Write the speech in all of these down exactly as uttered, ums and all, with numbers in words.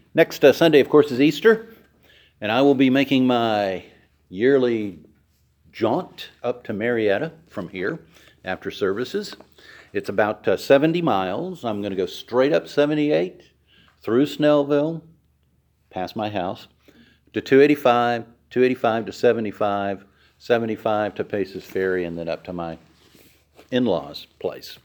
Next uh, Sunday, of course, is Easter, and I will be making my yearly jaunt up to Marietta from here after services. It's about uh, seventy miles. I'm going to go straight up seventy-eight, through Snellville, past my house, to two eighty-five, two eighty-five to seventy-five, seventy-five to Paces Ferry, and then up to my in-laws' place.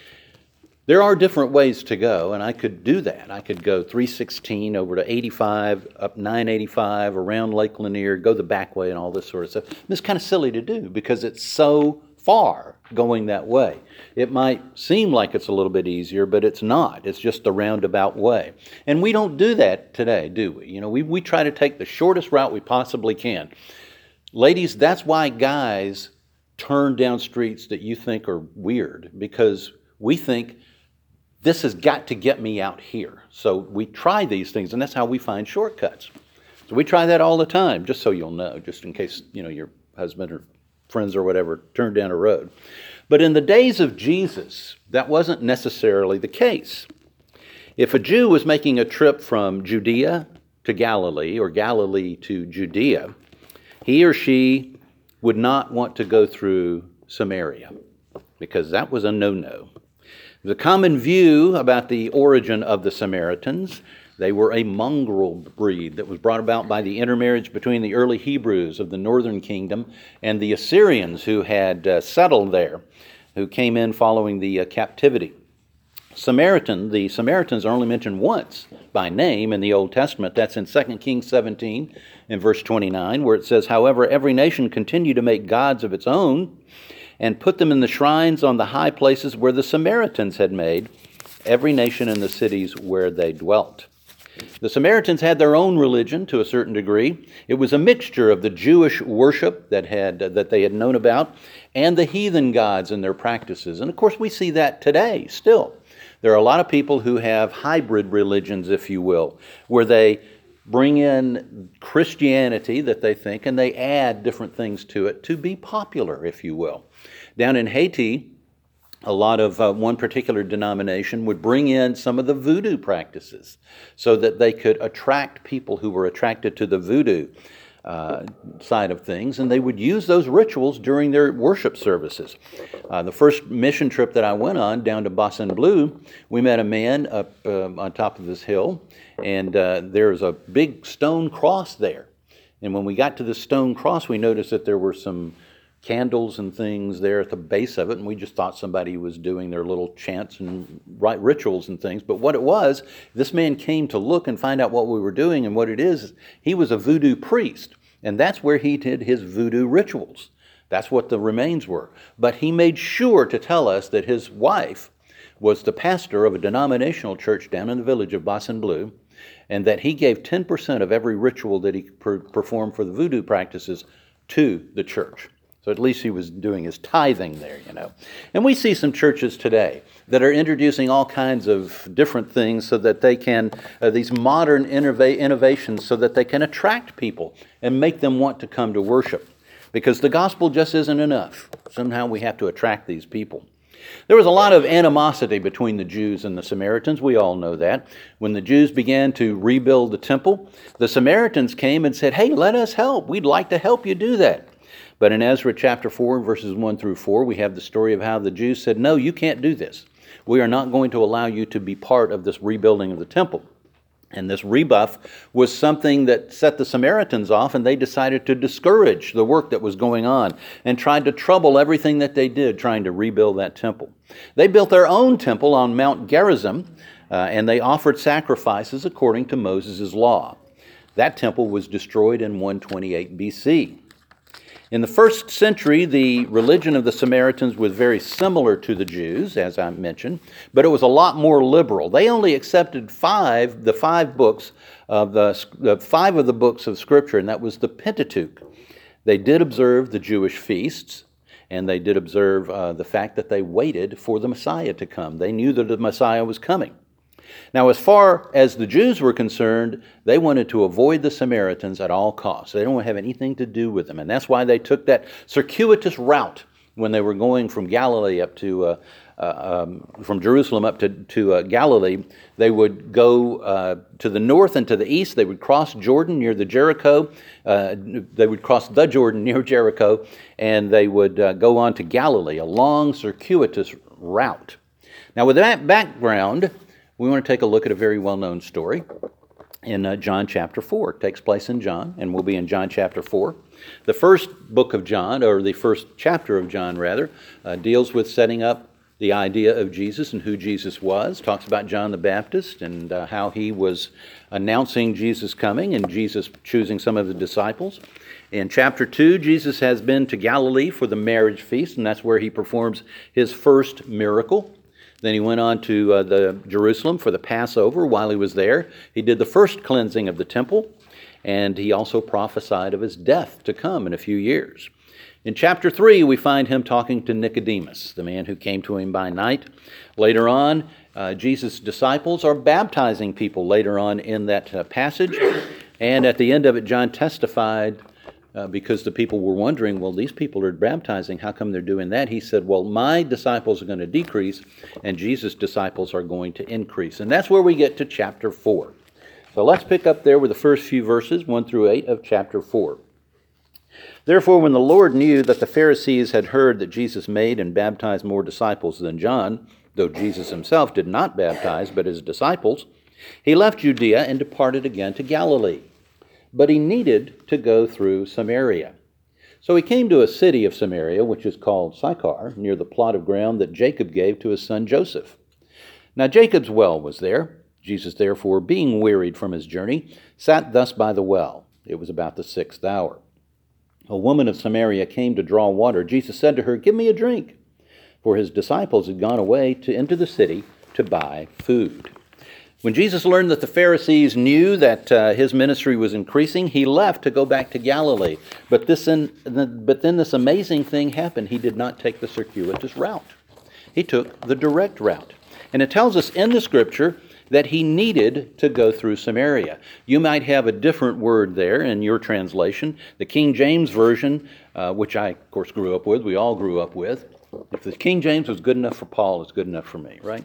There are different ways to go, and I could do that. I could go three sixteen over to eighty-five, up nine eighty-five, around Lake Lanier, go the back way and all this sort of stuff. And it's kind of silly to do because it's so far going that way. It might seem like it's a little bit easier, but it's not. It's just the roundabout way. And we don't do that today, do we? You know, we, we try to take the shortest route we possibly can. Ladies, that's why guys turn down streets that you think are weird, because we think, this has got to get me out here. So we try these things, and that's how we find shortcuts. So we try that all the time, just so you'll know, just in case, you know, your husband or friends or whatever turned down a road. But in the days of Jesus, that wasn't necessarily the case. If a Jew was making a trip from Judea to Galilee or Galilee to Judea, he or she would not want to go through Samaria because that was a no-no. The common view about the origin of the Samaritans, they were a mongrel breed that was brought about by the intermarriage between the early Hebrews of the northern kingdom and the Assyrians who had uh, settled there, who came in following the uh, captivity. Samaritan, the Samaritans are only mentioned once by name in the Old Testament. That's in Second Kings seventeen in verse twenty-nine, where it says, "However, every nation continued to make gods of its own, and put them in the shrines on the high places where the Samaritans had made, every nation in the cities where they dwelt." The Samaritans had their own religion to a certain degree. It was a mixture of the Jewish worship that had uh, that they had known about and the heathen gods and their practices. And of course, we see that today still. There are a lot of people who have hybrid religions, if you will, where they bring in Christianity that they think, and they add different things to it to be popular, if you will. Down in Haiti, a lot of uh, one particular denomination would bring in some of the voodoo practices so that they could attract people who were attracted to the voodoo uh, side of things, and they would use those rituals during their worship services. Uh, the first mission trip that I went on down to Bassin Bleu, we met a man up uh, on top of this hill, and uh, there's a big stone cross there. And when we got to the stone cross, we noticed that there were some candles and things there at the base of it, and we just thought somebody was doing their little chants and right rituals and things. But what it was, this man came to look and find out what we were doing, and what it is, he was a voodoo priest, and that's where he did his voodoo rituals. That's what the remains were. But he made sure to tell us that his wife was the pastor of a denominational church down in the village of Bassin Bleu, and that he gave ten percent of every ritual that he per- performed for the voodoo practices to the church. So at least he was doing his tithing there, you know. And we see some churches today that are introducing all kinds of different things so that they can, uh, these modern innova- innovations so that they can attract people and make them want to come to worship. Because the gospel just isn't enough. Somehow we have to attract these people. There was a lot of animosity between the Jews and the Samaritans. We all know that. When the Jews began to rebuild the temple, the Samaritans came and said, "Hey, let us help. We'd like to help you do that." But in Ezra chapter four, verses one through four, we have the story of how the Jews said, "No, you can't do this. We are not going to allow you to be part of this rebuilding of the temple." And this rebuff was something that set the Samaritans off, and they decided to discourage the work that was going on and tried to trouble everything that they did trying to rebuild that temple. They built their own temple on Mount Gerizim, uh, and they offered sacrifices according to Moses' law. That temple was destroyed in one twenty-eight B C. In the first century, the religion of the Samaritans was very similar to the Jews, as I mentioned, but it was a lot more liberal. They only accepted five, the five books of the, the five of the books of Scripture, and that was the Pentateuch. They did observe the Jewish feasts, and they did observe uh, the fact that they waited for the Messiah to come. They knew that the Messiah was coming. Now, as far as the Jews were concerned, they wanted to avoid the Samaritans at all costs. They don't have anything to do with them. And that's why they took that circuitous route when they were going from Galilee up to uh, uh, um, from Jerusalem up to, to uh, Galilee, they would go uh, to the north and to the east. They would cross Jordan near the Jericho. Uh, they would cross the Jordan near Jericho, and they would uh, go on to Galilee, a long, circuitous route. Now, with that background, we want to take a look at a very well-known story in uh, John chapter four. It takes place in John, and we'll be in John chapter four. The first book of John, or the first chapter of John, rather, uh, deals with setting up the idea of Jesus and who Jesus was. Talks about John the Baptist and uh, how he was announcing Jesus' coming and Jesus choosing some of the disciples. In chapter two, Jesus has been to Galilee for the marriage feast, and that's where he performs his first miracle. Then he went on to uh, the Jerusalem for the Passover. While he was there, he did the first cleansing of the temple, and he also prophesied of his death to come in a few years. In chapter three, we find him talking to Nicodemus, the man who came to him by night. Later on, uh, Jesus' disciples are baptizing people later on in that uh, passage. And at the end of it, John testified, uh, because the people were wondering, well, these people are baptizing, how come they're doing that? He said, well, my disciples are going to decrease, and Jesus' disciples are going to increase. And that's where we get to chapter four. So let's pick up there with the first few verses, one through eight of chapter four. Therefore, when the Lord knew that the Pharisees had heard that Jesus made and baptized more disciples than John, though Jesus himself did not baptize, but his disciples, he left Judea and departed again to Galilee. But he needed to go through Samaria. So he came to a city of Samaria, which is called Sychar, near the plot of ground that Jacob gave to his son Joseph. Now Jacob's well was there. Jesus, therefore, being wearied from his journey, sat thus by the well. It was about the sixth hour. A woman of Samaria came to draw water. Jesus said to her, give me a drink. For his disciples had gone away to, into the city to buy food. When Jesus learned that the Pharisees knew that uh, his ministry was increasing, he left to go back to Galilee. But, this in, but then this amazing thing happened. He did not take the circuitous route. He took the direct route. And it tells us in the Scripture that he needed to go through Samaria. You might have a different word there in your translation. The King James Version, uh, which I, of course, grew up with, we all grew up with. If the King James was good enough for Paul, it's good enough for me, right?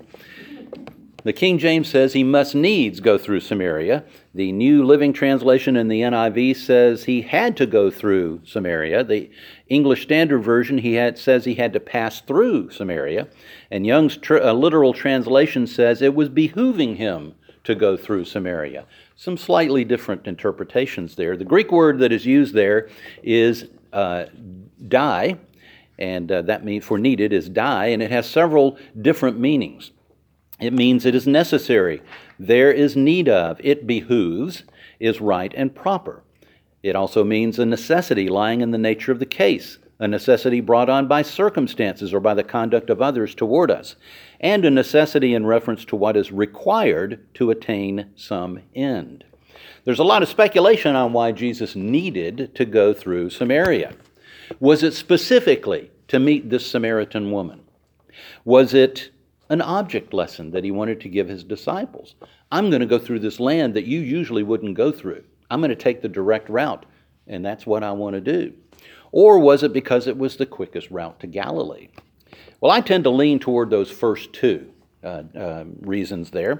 The King James says he must needs go through Samaria. The New Living Translation in the N I V says he had to go through Samaria. The English Standard Version he had says he had to pass through Samaria. And Young's tr- uh, literal translation says it was behooving him to go through Samaria. Some slightly different interpretations there. The Greek word that is used there is uh, die, and uh, that means for needed is die, and it has several different meanings. It means it is necessary. There is need of. It behooves, is right and proper. It also means a necessity lying in the nature of the case, a necessity brought on by circumstances or by the conduct of others toward us, and a necessity in reference to what is required to attain some end. There's a lot of speculation on why Jesus needed to go through Samaria. Was it specifically to meet this Samaritan woman? Was it an object lesson that he wanted to give his disciples? I'm going to go through this land that you usually wouldn't go through. I'm going to take the direct route, and that's what I want to do. Or was it because it was the quickest route to Galilee? Well, I tend to lean toward those first two uh, uh, reasons there.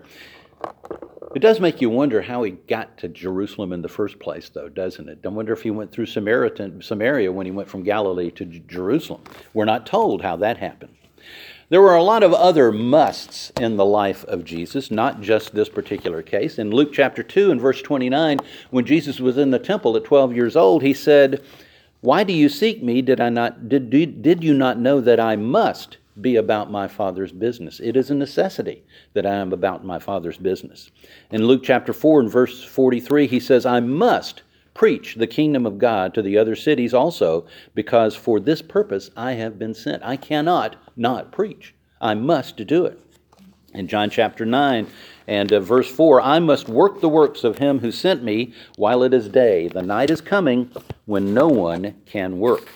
It does make you wonder how he got to Jerusalem in the first place, though, doesn't it? I wonder if he went through Samaria when he went from Galilee to Jerusalem. We're not told how that happened. There were a lot of other musts in the life of Jesus, not just this particular case. In Luke chapter two and verse twenty-nine, when Jesus was in the temple at twelve years old, he said, why do you seek me? Did I not did, did, did you not know that I must be about my Father's business? It is a necessity that I am about my Father's business. In Luke chapter four and verse forty-three, he says, I must preach the kingdom of God to the other cities also, because for this purpose I have been sent. I cannot not preach. I must do it. In John chapter nine and uh, verse four, I must work the works of him who sent me while it is day. The night is coming when no one can work.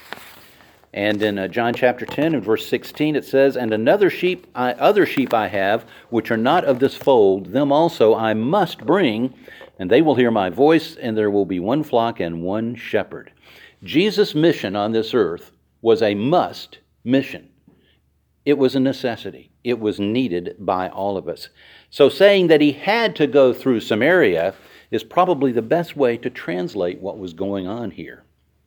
And in uh, John chapter ten and verse sixteen, it says, and another sheep, I, other sheep I have, which are not of this fold, them also I must bring, and they will hear my voice, and there will be one flock and one shepherd. Jesus' mission on this earth was a must mission. It was a necessity. It was needed by all of us. So saying that he had to go through Samaria is probably the best way to translate what was going on here.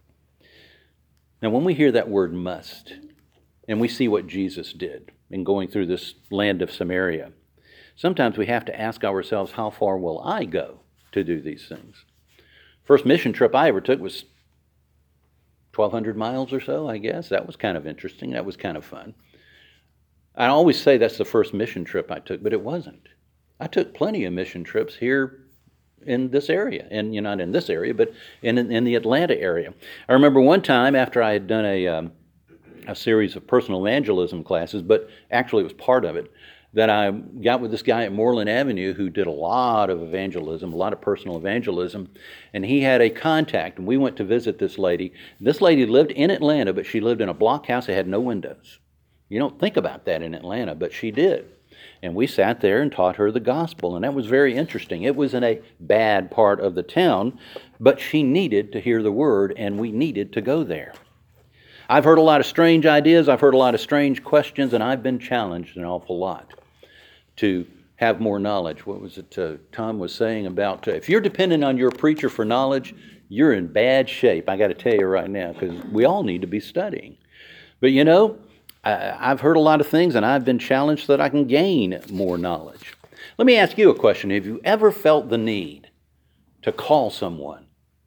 Now, when we hear that word must, and we see what Jesus did in going through this land of Samaria, sometimes we have to ask ourselves, how far will I go to do these things? First mission trip I ever took was twelve hundred miles or so, I guess. That was kind of interesting. That was kind of fun. I always say that's the first mission trip I took, but it wasn't. I took plenty of mission trips here in this area, and you know, not in this area, but in in the Atlanta area. I remember one time after I had done a um, a series of personal evangelism classes, but actually it was part of it, that I got with this guy at Moreland Avenue who did a lot of evangelism, a lot of personal evangelism, and he had a contact, and we went to visit this lady. This lady lived in Atlanta, but she lived in a block house that had no windows. You don't think about that in Atlanta, but she did. And we sat there and taught her the gospel, and that was very interesting. It was in a bad part of the town, but she needed to hear the word, and we needed to go there. I've heard a lot of strange ideas, I've heard a lot of strange questions, and I've been challenged an awful lot to have more knowledge. What was it uh, Tom was saying about, uh, if you're dependent on your preacher for knowledge, you're in bad shape, I got to tell you right now, because we all need to be studying. But you know, I've heard a lot of things, and I've been challenged so that I can gain more knowledge. Let me ask you a question. Have you ever felt the need to call someone,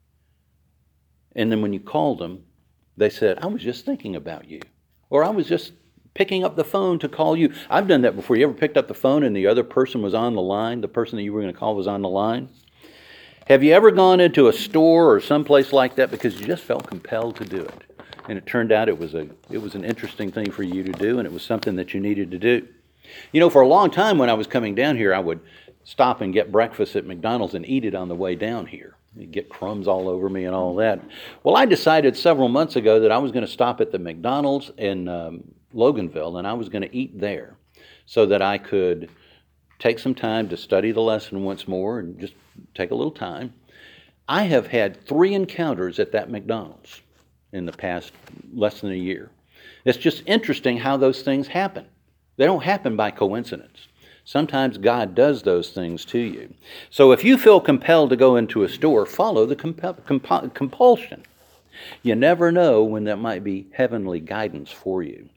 and then when you called them, they said, I was just thinking about you, or I was just picking up the phone to call you? I've done that before. You ever picked up the phone and the other person was on the line, the person that you were going to call was on the line? Have you ever gone into a store or someplace like that because you just felt compelled to do it? And it turned out it was a it was an interesting thing for you to do, and it was something that you needed to do. You know, for a long time when I was coming down here, I would stop and get breakfast at McDonald's and eat it on the way down here. You'd get crumbs all over me and all that. Well, I decided several months ago that I was going to stop at the McDonald's in um, Loganville, and I was going to eat there so that I could take some time to study the lesson once more and just take a little time. I have had three encounters at that McDonald's in the past less than a year. It's just interesting how those things happen. They don't happen by coincidence. Sometimes God does those things to you. So if you feel compelled to go into a store, follow the comp- comp- compulsion. You never know when that might be heavenly guidance for you.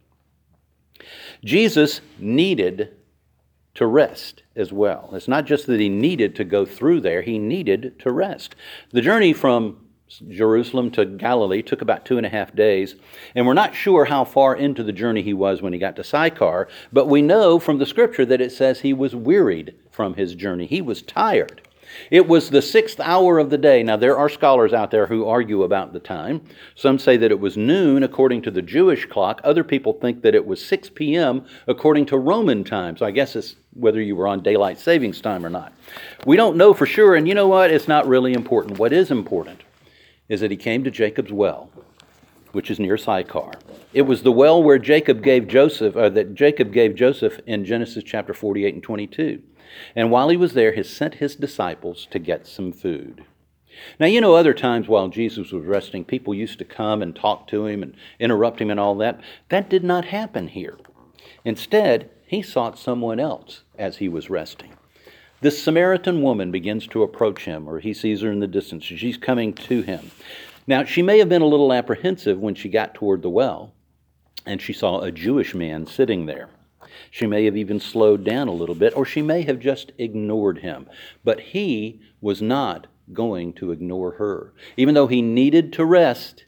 Jesus needed to rest as well. It's not just that he needed to go through there, he needed to rest. The journey from Jerusalem to Galilee took about two and a half days, and we're not sure how far into the journey he was when he got to Sychar, but we know from the scripture that it says he was wearied from his journey. He was tired. It was the sixth hour of the day. Now, there are scholars out there who argue about the time. Some say that it was noon according to the Jewish clock. Other people think that it was six p.m. according to Roman time. So I guess it's whether you were on daylight savings time or not. We don't know for sure, and you know what? It's not really important. What is important is that he came to Jacob's well, which is near Sychar. It was the well where Jacob gave Joseph, or that Jacob gave Joseph in Genesis chapter forty-eight and twenty-two. And while he was there, he sent his disciples to get some food. Now, you know, other times while Jesus was resting, people used to come and talk to him and interrupt him and all that. That did not happen here. Instead, he sought someone else as he was resting. This Samaritan woman begins to approach him, or he sees her in the distance. She's coming to him. Now, she may have been a little apprehensive when she got toward the well, and she saw a Jewish man sitting there. She may have even slowed down a little bit, or she may have just ignored him. But he was not going to ignore her. Even though he needed to rest,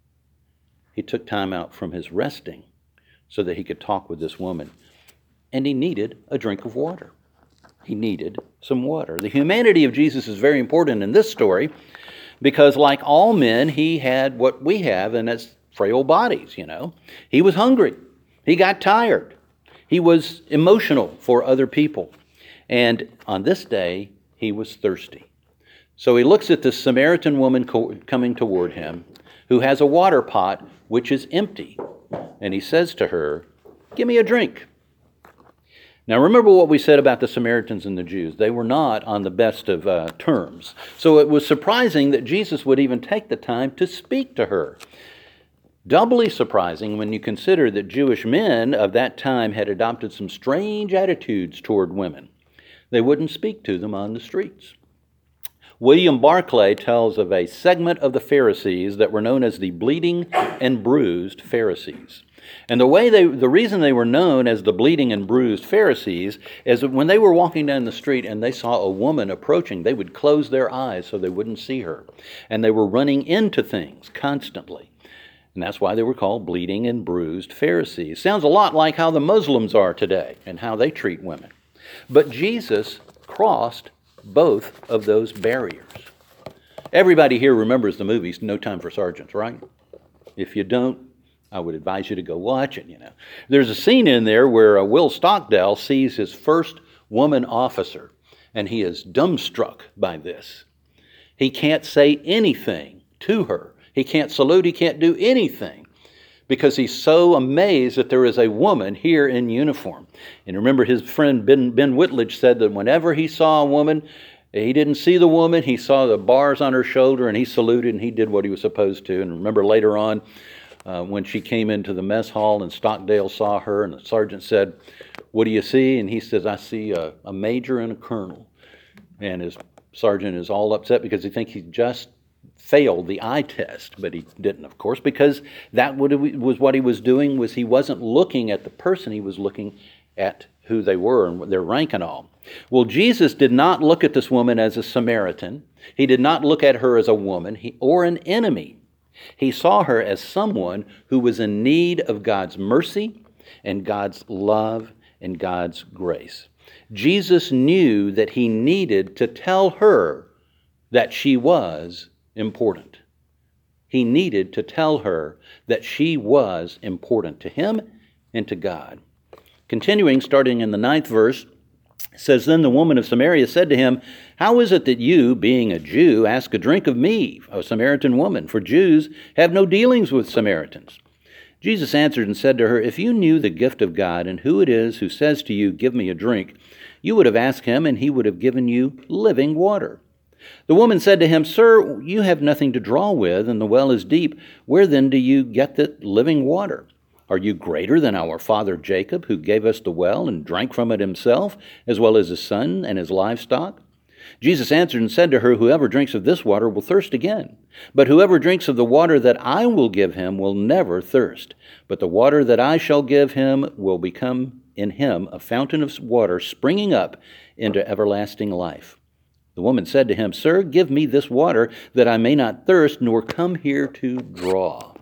he took time out from his resting so that he could talk with this woman. And he needed a drink of water. He needed some water. The humanity of Jesus is very important in this story because, like all men, he had what we have, and that's frail bodies, you know. He was hungry. He got tired. He was emotional for other people. And on this day, he was thirsty. So he looks at this Samaritan woman co- coming toward him who has a water pot which is empty. And he says to her, "Give me a drink." Now remember what we said about the Samaritans and the Jews. They were not on the best of uh, terms. So it was surprising that Jesus would even take the time to speak to her. Doubly surprising when you consider that Jewish men of that time had adopted some strange attitudes toward women. They wouldn't speak to them on the streets. William Barclay tells of a segment of the Pharisees that were known as the bleeding and bruised Pharisees. And the way they, the reason they were known as the bleeding and bruised Pharisees is that when they were walking down the street and they saw a woman approaching, they would close their eyes so they wouldn't see her. And they were running into things constantly. And that's why they were called bleeding and bruised Pharisees. Sounds a lot like how the Muslims are today and how they treat women. But Jesus crossed both of those barriers. Everybody here remembers the movies No Time for Sergeants, right? If you don't, I would advise you to go watch it, you know. There's a scene in there where uh, Will Stockdale sees his first woman officer, and he is dumbstruck by this. He can't say anything to her. He can't salute, he can't do anything because he's so amazed that there is a woman here in uniform. And remember, his friend Ben, Ben Whitledge said that whenever he saw a woman, he didn't see the woman, he saw the bars on her shoulder, and he saluted, and he did what he was supposed to. And remember later on, uh, when she came into the mess hall and Stockdale saw her, and the sergeant said, "What do you see?" And he says, "I see a, a major and a colonel." And his sergeant is all upset because he thinks he just failed the eye test, but he didn't, of course, because that was what he was doing. Was he wasn't looking at the person, he was looking at who they were and their rank and all. Well, Jesus did not look at this woman as a Samaritan. He did not look at her as a woman he, or an enemy. He saw her as someone who was in need of God's mercy and God's love and God's grace. Jesus knew that he needed to tell her that she was important. He needed to tell her that she was important to him and to God. Continuing, starting in the ninth verse, it says, "Then the woman of Samaria said to him, 'How is it that you, being a Jew, ask a drink of me, a Samaritan woman? For Jews have no dealings with Samaritans.' Jesus answered and said to her, 'If you knew the gift of God and who it is who says to you, "Give me a drink," you would have asked him, and he would have given you living water.' The woman said to him, 'Sir, you have nothing to draw with, and the well is deep. Where then do you get the living water? Are you greater than our father Jacob, who gave us the well and drank from it himself, as well as his son and his livestock?' Jesus answered and said to her, 'Whoever drinks of this water will thirst again. But whoever drinks of the water that I will give him will never thirst. But the water that I shall give him will become in him a fountain of water springing up into everlasting life.' The woman said to him, 'Sir, give me this water that I may not thirst, nor come here to draw.'"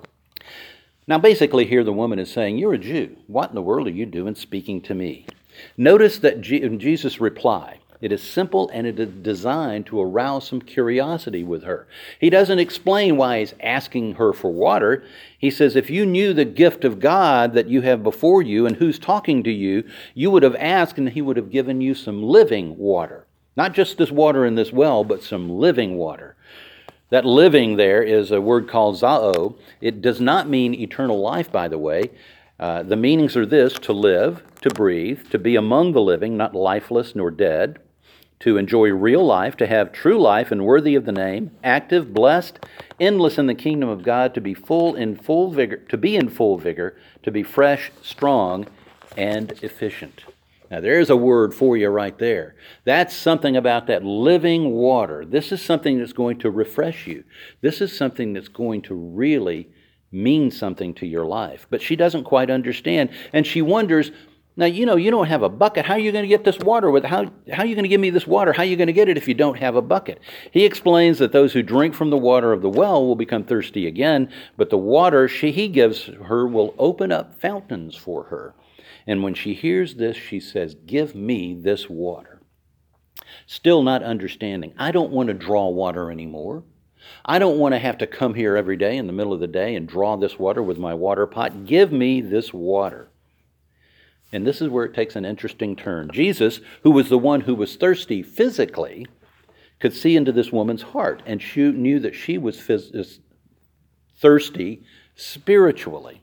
Now basically here the woman is saying, "You're a Jew. What in the world are you doing speaking to me?" Notice that Jesus' reply, it is simple and it is designed to arouse some curiosity with her. He doesn't explain why he's asking her for water. He says, if you knew the gift of God that you have before you and who's talking to you, you would have asked and he would have given you some living water. Not just this water in this well, but some living water. That living there is a word called zao. It does not mean eternal life, by the way. Uh, the meanings are this: to live, to breathe, to be among the living, not lifeless nor dead, to enjoy real life, to have true life and worthy of the name, active, blessed, endless in the kingdom of God, to be full in full vigor, to be in full vigor, to be fresh, strong, and efficient. Now, there's a word for you right there. That's something about that living water. This is something that's going to refresh you. This is something that's going to really mean something to your life. But she doesn't quite understand, and she wonders, now, you know, you don't have a bucket. How are you going to get this water? With how, how are you going to give me this water? How are you going to get it if you don't have a bucket? He explains that those who drink from the water of the well will become thirsty again, but the water she, he gives her will open up fountains for her. And when she hears this, she says, "Give me this water." Still not understanding. I don't want to draw water anymore. I don't want to have to come here every day in the middle of the day and draw this water with my water pot. Give me this water. And this is where it takes an interesting turn. Jesus, who was the one who was thirsty physically, could see into this woman's heart and she knew that she was phys- thirsty spiritually.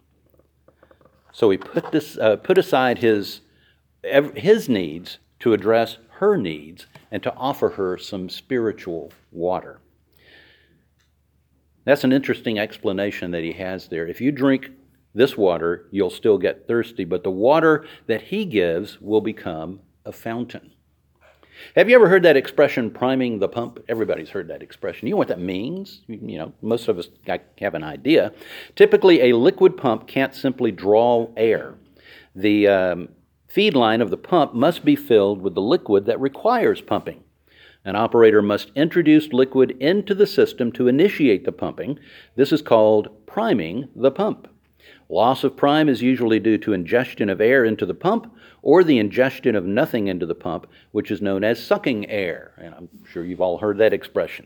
So he put this, uh, put aside his, his needs to address her needs and to offer her some spiritual water. That's an interesting explanation that he has there. If you drink this water, you'll still get thirsty, but the water that he gives will become a fountain. Have you ever heard that expression, priming the pump? Everybody's heard that expression. You know what that means? You know, most of us have an idea. Typically, a liquid pump can't simply draw air. The um, feed line of the pump must be filled with the liquid that requires pumping. An operator must introduce liquid into the system to initiate the pumping. This is called priming the pump. Loss of prime is usually due to ingestion of air into the pump or the ingestion of nothing into the pump, which is known as sucking air. And I'm sure you've all heard that expression.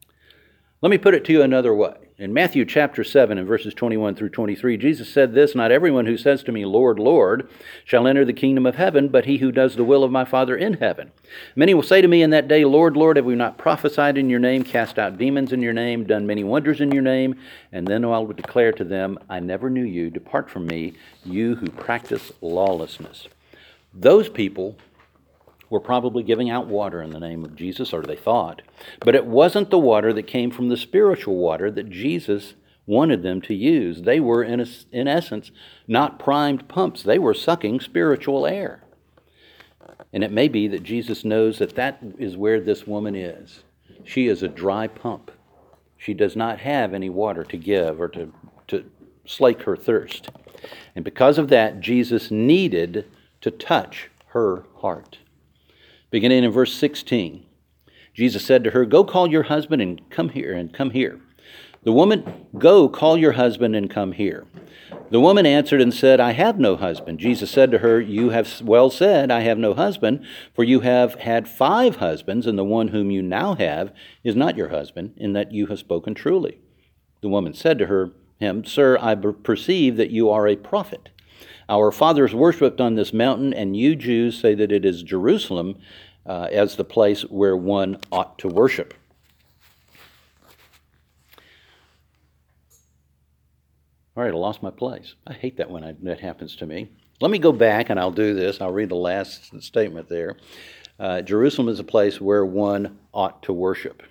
Let me put it to you another way. In Matthew chapter seven and verses twenty-one through twenty-three, Jesus said this, "Not everyone who says to me, 'Lord, Lord,' shall enter the kingdom of heaven, but he who does the will of my Father in heaven. Many will say to me in that day, 'Lord, Lord, have we not prophesied in your name, cast out demons in your name, done many wonders in your name?' And then I will declare to them, 'I never knew you. Depart from me, you who practice lawlessness.'" Those people were probably giving out water in the name of Jesus, or they thought. But it wasn't the water that came from the spiritual water that Jesus wanted them to use. They were, in, a, in essence, not primed pumps. They were sucking spiritual air. And it may be that Jesus knows that that is where this woman is. She is a dry pump. She does not have any water to give or to, to slake her thirst. And because of that, Jesus needed to touch her heart. Beginning in verse sixteen, Jesus said to her, "Go call your husband and come here, and come here." The woman, "Go call your husband and come here." The woman answered and said, "I have no husband." Jesus said to her, "You have well said, 'I have no husband,' for you have had five husbands, and the one whom you now have is not your husband, in that you have spoken truly." The woman said to her, him, "Sir, I perceive that you are a prophet. Our fathers worshipped on this mountain, and you Jews say that it is Jerusalem uh, as the place where one ought to worship." All right, I lost my place. I hate that when I, that happens to me. Let me go back, and I'll do this. I'll read the last statement there. Uh, Jerusalem is a place where one ought to worship.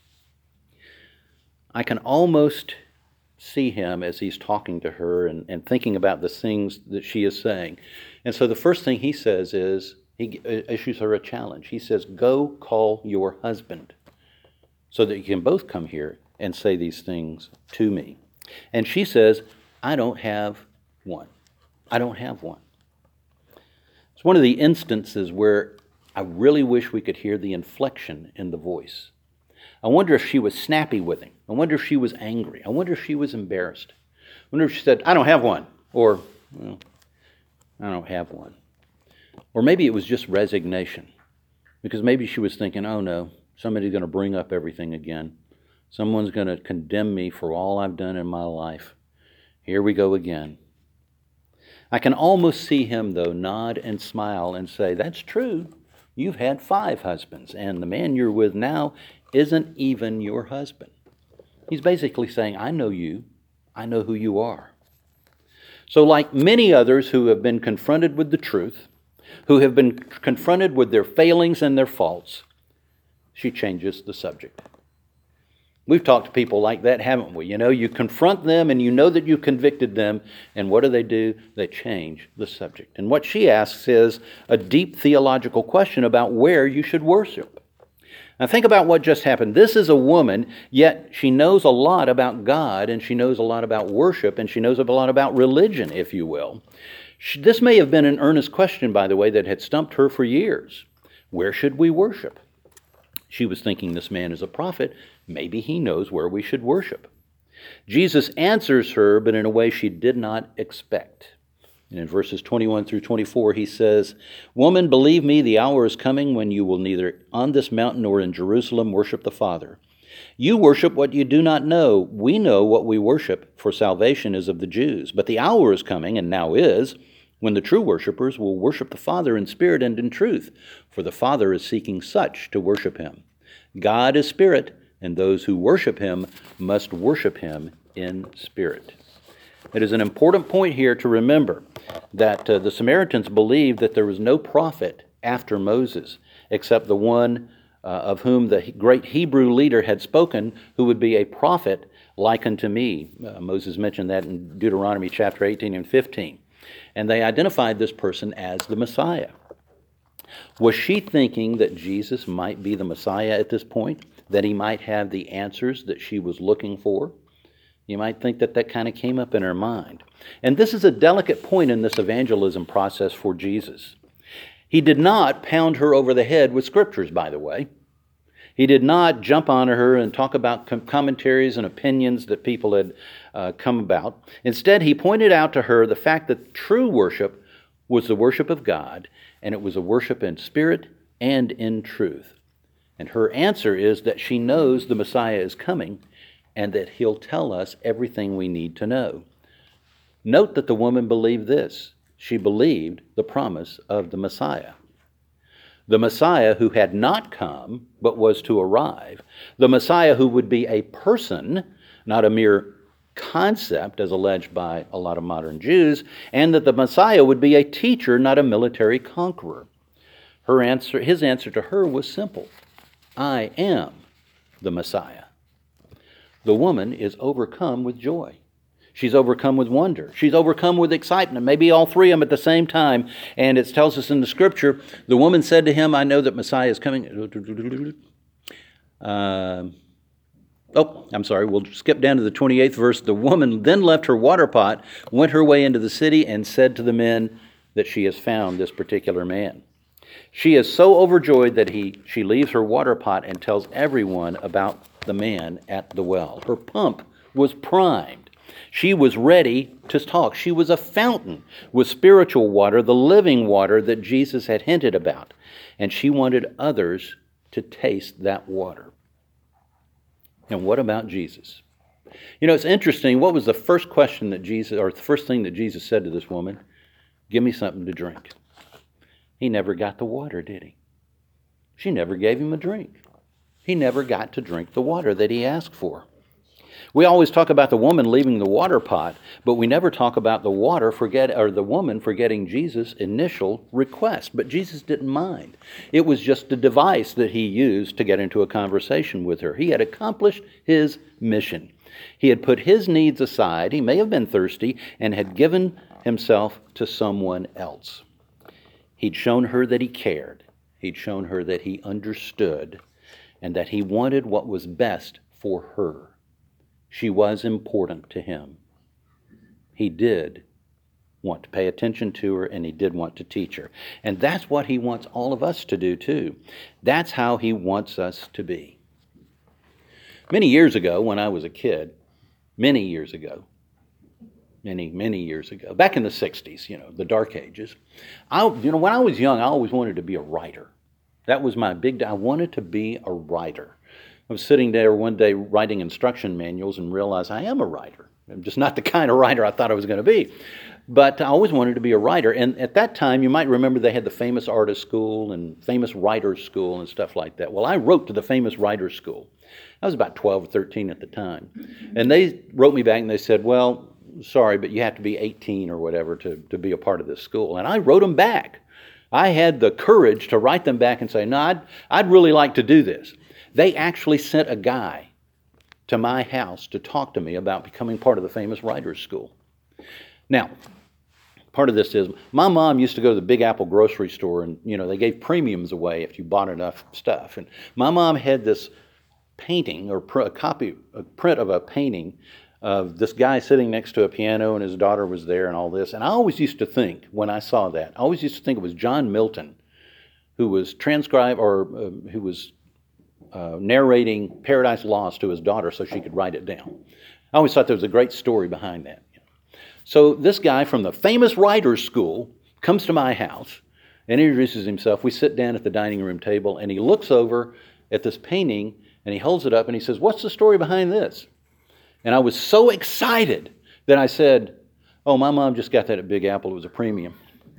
I can almost see him as he's talking to her and, and thinking about the things that she is saying. And so the first thing he says is, he issues her a challenge. He says, "Go call your husband so that you can both come here and say these things to me." And she says, "I don't have one. I don't have one." It's one of the instances where I really wish we could hear the inflection in the voice. I wonder if she was snappy with him. I wonder if she was angry. I wonder if she was embarrassed. I wonder if she said, "I don't have one," or, well, "I don't have one." Or maybe it was just resignation, because maybe she was thinking, "Oh no, somebody's going to bring up everything again. Someone's going to condemn me for all I've done in my life. Here we go again." I can almost see him, though, nod and smile and say, "That's true. You've had five husbands, and the man you're with now isn't even your husband." He's basically saying, "I know you. I know who you are." So like many others who have been confronted with the truth, who have been confronted with their failings and their faults, she changes the subject. We've talked to people like that, haven't we? You know, you confront them and you know that you convicted them, and what do they do? They change the subject. And what she asks is a deep theological question about where you should worship. Now think about what just happened. This is a woman, yet she knows a lot about God, and she knows a lot about worship, and she knows a lot about religion, if you will. She, this may have been an earnest question, by the way, that had stumped her for years. Where should we worship? She was thinking, this man is a prophet. Maybe he knows where we should worship. Jesus answers her, but in a way she did not expect. And in verses twenty-one through twenty-four, he says, "Woman, believe me, the hour is coming when you will neither on this mountain nor in Jerusalem worship the Father. You worship what you do not know. We know what we worship, for salvation is of the Jews. But the hour is coming, and now is, when the true worshipers will worship the Father in spirit and in truth, for the Father is seeking such to worship him. God is spirit, and those who worship him must worship him in spirit." It is an important point here to remember that uh, the Samaritans believed that there was no prophet after Moses except the one uh, of whom the great Hebrew leader had spoken, who would be a prophet like unto me. Uh, Moses mentioned that in Deuteronomy chapter eighteen and fifteen. And they identified this person as the Messiah. Was she thinking that Jesus might be the Messiah at this point? That he might have the answers that she was looking for? You might think that that kind of came up in her mind. And this is a delicate point in this evangelism process for Jesus. He did not pound her over the head with scriptures, by the way. He did not jump on her and talk about com- commentaries and opinions that people had uh, come about. Instead, he pointed out to her the fact that true worship was the worship of God, and it was a worship in spirit and in truth. And her answer is that she knows the Messiah is coming and that he'll tell us everything we need to know. Note that the woman believed this. She believed the promise of the Messiah. The Messiah who had not come, but was to arrive. The Messiah who would be a person, not a mere concept, as alleged by a lot of modern Jews, and that the Messiah would be a teacher, not a military conqueror. Her answer, his answer to her was simple. I am the Messiah. The woman is overcome with joy. She's overcome with wonder. She's overcome with excitement, maybe all three of them at the same time. And it tells us in the scripture, the woman said to him, I know that Messiah is coming. Uh, oh, I'm sorry. We'll skip down to the twenty-eighth verse. The woman then left her water pot, went her way into the city, and said to the men that she has found this particular man. She is so overjoyed that he she leaves her water pot and tells everyone about the man at the well. Her pump was primed. She was ready to talk. She was a fountain with spiritual water, the living water that Jesus had hinted about. And she wanted others to taste that water. And what about Jesus? You know, it's interesting. What was the first question that Jesus, or the first thing that Jesus said to this woman? Give me something to drink. He never got the water, did he? She never gave him a drink. He never got to drink the water that he asked for. We always talk about the woman leaving the water pot, but we never talk about the water forget or the woman forgetting Jesus' initial request. But Jesus didn't mind. It was just a device that he used to get into a conversation with her. He had accomplished his mission. He had put his needs aside. He may have been thirsty and had given himself to someone else. He'd shown her that he cared. He'd shown her that he understood and that he wanted what was best for her. She was important to him. He did want to pay attention to her, and he did want to teach her. And that's what he wants all of us to do, too. That's how he wants us to be. Many years ago, when I was a kid, many years ago, many, many years ago, back in the sixties, you know, the dark ages, I, you know, when I was young, I always wanted to be a writer. That was my big, I wanted to be a writer. I was sitting there one day writing instruction manuals and realized I am a writer. I'm just not the kind of writer I thought I was going to be. But I always wanted to be a writer. And at that time, you might remember they had the famous artist school and famous writers school and stuff like that. Well, I wrote to the famous writers school. I was about twelve or thirteen at the time. And they wrote me back and they said, well, sorry, but you have to be eighteen or whatever to, to be a part of this school. And I wrote them back. I had the courage to write them back and say, no, I'd, I'd really like to do this. They actually sent a guy to my house to talk to me about becoming part of the famous writers school. Now, part of this is my mom used to go to the Big Apple grocery store, and you know they gave premiums away if you bought enough stuff. And my mom had this painting or a copy, a print of a painting of this guy sitting next to a piano, and his daughter was there, and all this. And I always used to think when I saw that, I always used to think it was John Milton, who was transcribed or uh, who was Uh, narrating Paradise Lost to his daughter so she could write it down. I always thought there was a great story behind that. So this guy from the famous writers school comes to my house and introduces himself. We sit down at the dining room table and he looks over at this painting and he holds it up and he says, what's the story behind this? And I was so excited that I said, oh, my mom just got that at Big Apple. It was a premium.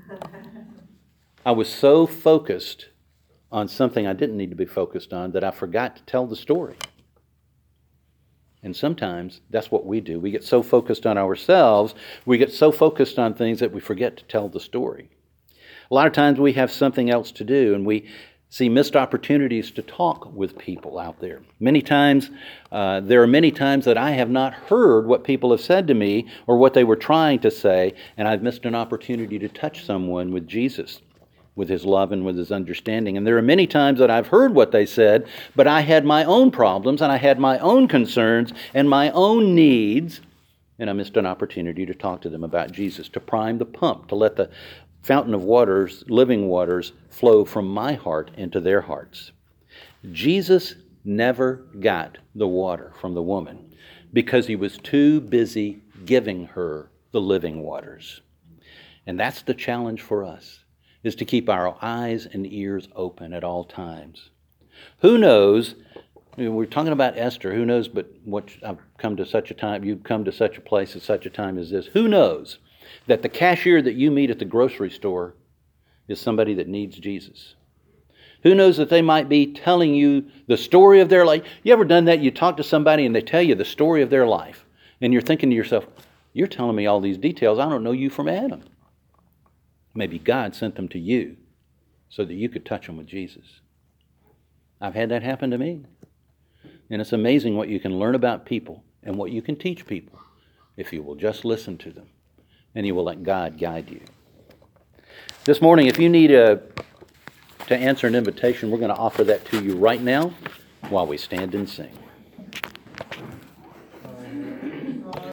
I was so focused on something I didn't need to be focused on that I forgot to tell the story. And sometimes that's what we do. We get so focused on ourselves, we get so focused on things that we forget to tell the story. A lot of times we have something else to do, and we see missed opportunities to talk with people out there. Many times, uh, there are many times that I have not heard what people have said to me or what they were trying to say, and I've missed an opportunity to touch someone with Jesus, with his love and with his understanding. And there are many times that I've heard what they said, but I had my own problems and I had my own concerns and my own needs, and I missed an opportunity to talk to them about Jesus, to prime the pump, to let the fountain of waters, living waters, flow from my heart into their hearts. Jesus never got the water from the woman because he was too busy giving her the living waters. And that's the challenge for us, is to keep our eyes and ears open at all times. Who knows, we're talking about Esther, who knows but what I've come to such a time, you've come to such a place at such a time as this. Who knows that the cashier that you meet at the grocery store is somebody that needs Jesus? Who knows that they might be telling you the story of their life? You ever done that? You talk to somebody and they tell you the story of their life, and you're thinking to yourself, you're telling me all these details. I don't know you from Adam. Maybe God sent them to you so that you could touch them with Jesus. I've had that happen to me. And it's amazing what you can learn about people and what you can teach people if you will just listen to them and you will let God guide you. This morning, if you need a, to answer an invitation, we're going to offer that to you right now while we stand and sing.